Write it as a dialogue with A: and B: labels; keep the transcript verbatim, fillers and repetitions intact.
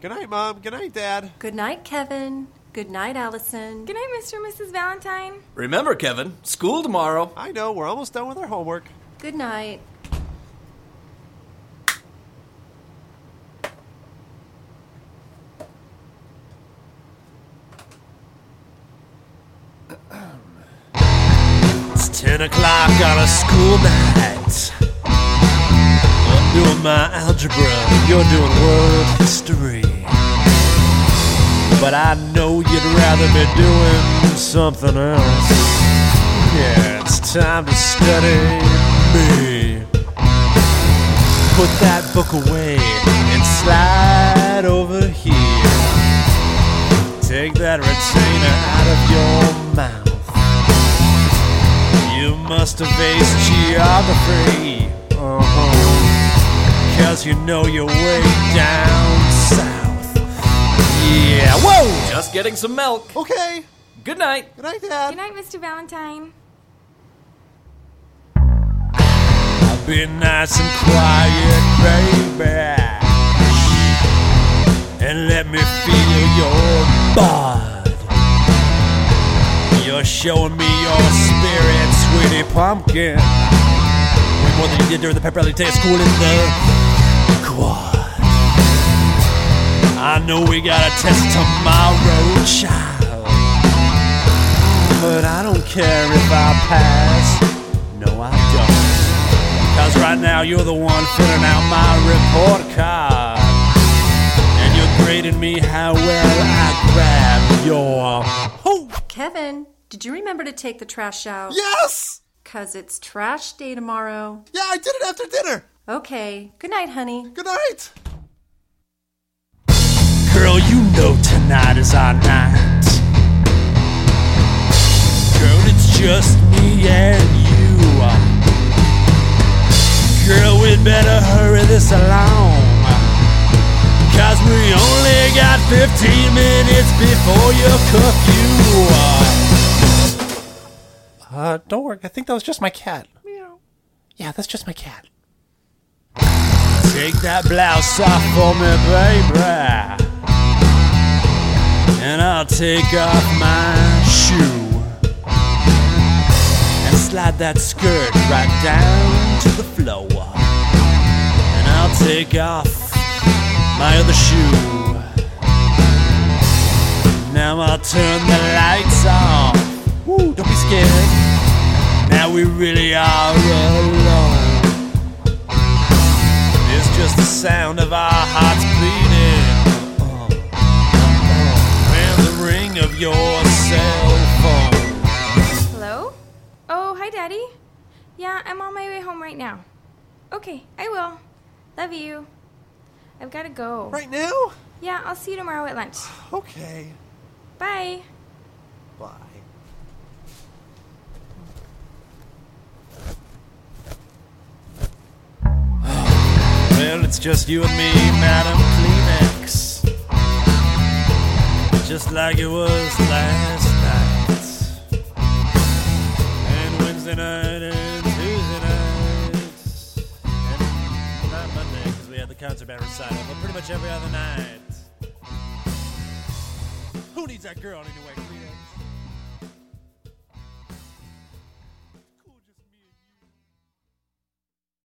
A: Good night, Mom. Good night, Dad.
B: Good night, Kevin. Good night, Allison.
C: Good night, Mister and Missus Valentine.
D: Remember, Kevin, school tomorrow.
A: I know, we're almost done with our homework.
B: Good night.
A: It's ten o'clock on a school night. I'm doing my algebra, you're doing world history. But I know you'd rather be doing something else. Yeah, it's time to study me. Put that book away and slide over here. Take that retainer out of your mouth. You must have aced geography, uh-huh, cause you know your way down south. Yeah, whoa!
D: Just getting some milk.
A: Okay.
D: Good night.
A: Good night, Dad.
C: Good night, Mister Valentine.
A: I'll be nice and quiet, baby, and let me feel your bud. You're showing me your spirit, sweetie pumpkin. Way more than you did during the pep rally day at school in the quad. I know we got a test tomorrow, child, but I don't care if I pass. No, I don't. Cause right now you're the one filling out my report card, and you're grading me how well I grab your... Oh.
B: Kevin, did you remember to take the trash out?
A: Yes!
B: Cause it's trash day tomorrow.
A: Yeah, I did it after dinner.
B: Okay. Good night, honey.
A: Good night. Girl, you know tonight is our night. Girl, it's just me and you. Girl, we'd better hurry this along, cause we only got fifteen minutes before your curfew. Uh, don't worry, I think that was just my cat. Meow. Yeah, that's just my cat. Take that blouse off for me, baby, and I'll take off my shoe and slide that skirt right down to the floor, and I'll take off my other shoe. Now I'll turn the lights on. Woo, don't be scared. Now we really are alone. It's just the sound of our hearts beating, oh, oh, and the ring of your cell phone.
C: Hello? Oh, hi, Daddy. Yeah, I'm on my way home right now. Okay, I will. Love you. I've got to go.
A: Right now?
C: Yeah, I'll see you tomorrow at lunch.
A: Okay.
C: Bye.
A: Bye. Well, it's just you and me, Madam Kleenex. Just like it was last night. And Wednesday night and Tuesday night. And not Monday, because we had the concert band recital, but pretty much every other night. Who needs that girl anyway, Kleenex?